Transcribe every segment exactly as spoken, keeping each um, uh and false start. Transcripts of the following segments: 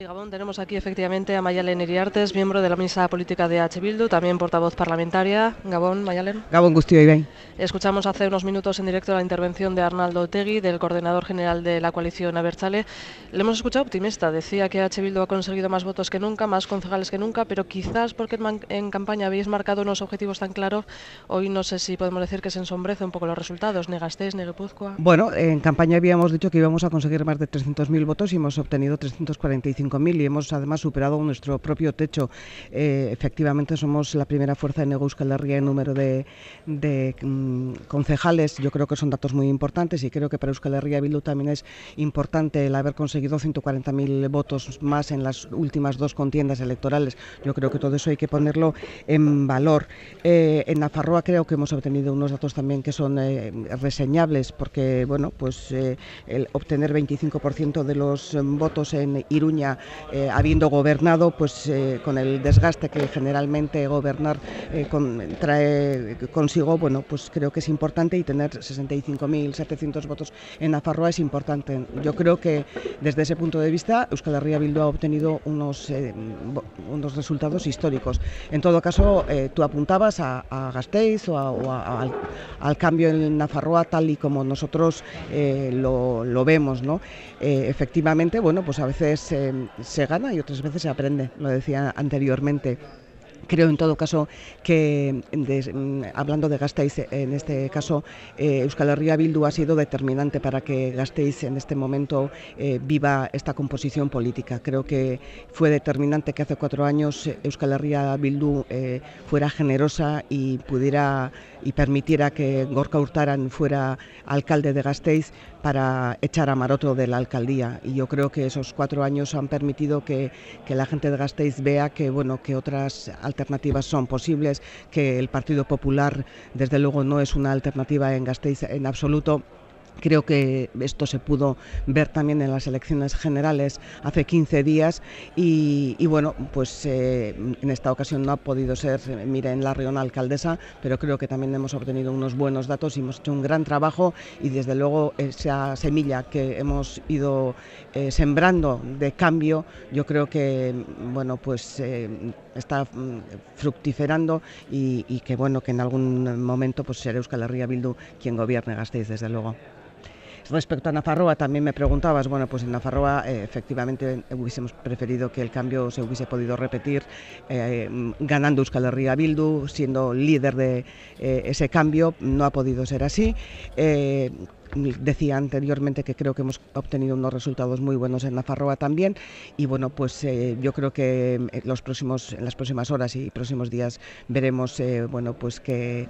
Gabón, tenemos aquí efectivamente a Mayalen Iriartes, miembro de la mesa política de H. Bildu, también portavoz parlamentaria. Gabón, Mayalen. Gabón Guztioi, bai. Escuchamos hace unos minutos en directo la intervención de Arnaldo Otegi, del coordinador general de la coalición Abertzale. Le hemos escuchado optimista, decía que H. Bildu ha conseguido más votos que nunca, más concejales que nunca, pero quizás porque en, en campaña habéis marcado unos objetivos tan claros, hoy no sé si podemos decir que se ensombrece un poco los resultados, ni Gasteiz, ni Guipúzcoa. Bueno, en campaña habíamos dicho que íbamos a conseguir más de trescientos mil votos y hemos obtenido trescientos cuarenta y cinco mil y hemos además superado nuestro propio techo. Eh, efectivamente somos la primera fuerza en Hego Euskal Herria en número de, de mm, concejales. Yo creo que son datos muy importantes y creo que para Euskal Herria Bildu también es importante el haber conseguido ciento cuarenta mil votos más en las últimas dos contiendas electorales. Yo creo que todo eso hay que ponerlo en valor. Eh, en Nafarroa creo que hemos obtenido unos datos también que son eh, reseñables, porque bueno, pues eh, el obtener veinticinco por ciento de los eh, votos en Iruña, eh, habiendo gobernado, pues eh, con el desgaste que generalmente gobernar eh, con, trae consigo, bueno, pues creo que es importante, y tener sesenta y cinco mil setecientos votos en Nafarroa es importante. Yo creo que desde ese punto de vista Euskal Herria Bildu ha obtenido unos, eh, unos resultados históricos. En todo caso, eh, tú apuntabas a, a Gasteiz o, a, o a, al, al cambio en Nafarroa tal y como nosotros eh, lo, lo vemos, ¿no? Eh, efectivamente, bueno, pues a veces eh, se gana y otras veces se aprende, lo decía anteriormente. Creo en todo caso que, de, hablando de Gasteiz, en este caso eh, Euskal Herria Bildu ha sido determinante para que Gasteiz en este momento eh, viva esta composición política. Creo que fue determinante que hace cuatro años Euskal Herria Bildu eh, fuera generosa y pudiera y permitiera que Gorka Urtaran fuera alcalde de Gasteiz para echar a Maroto de la alcaldía. Y yo creo que esos cuatro años han permitido que, que la gente de Gasteiz vea que, bueno, que otras alternativas son posibles, que el Partido Popular desde luego no es una alternativa en Gasteiz en absoluto. Creo que esto se pudo ver también en las elecciones generales hace quince días y, y bueno, pues eh, en esta ocasión no ha podido ser Miren Larrion alcaldesa, pero creo que también hemos obtenido unos buenos datos y hemos hecho un gran trabajo, y desde luego esa semilla que hemos ido eh, sembrando de cambio, yo creo que bueno, pues eh, está fructiferando y, y que bueno, que en algún momento pues será Euskal Herria Bildu quien gobierne Gasteiz, desde luego. Respecto a Nafarroa, también me preguntabas, bueno, pues en Nafarroa eh, efectivamente hubiésemos preferido que el cambio se hubiese podido repetir eh, ganando Euskal Herria Bildu, siendo líder de eh, ese cambio. No ha podido ser así. Eh, Decía anteriormente que creo que hemos obtenido unos resultados muy buenos en Nafarroa también, y bueno, pues eh, yo creo que en, los próximos, en las próximas horas y próximos días veremos eh, bueno, pues qué,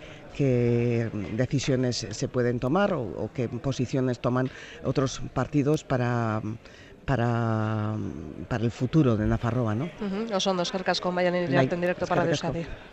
qué decisiones se pueden tomar o, o qué posiciones toman otros partidos para para, para el futuro de Nafarroa, ¿no? Uh-huh. Oso ondo, eskerrik asko Mayalen Iriarte en directo para Euskadi.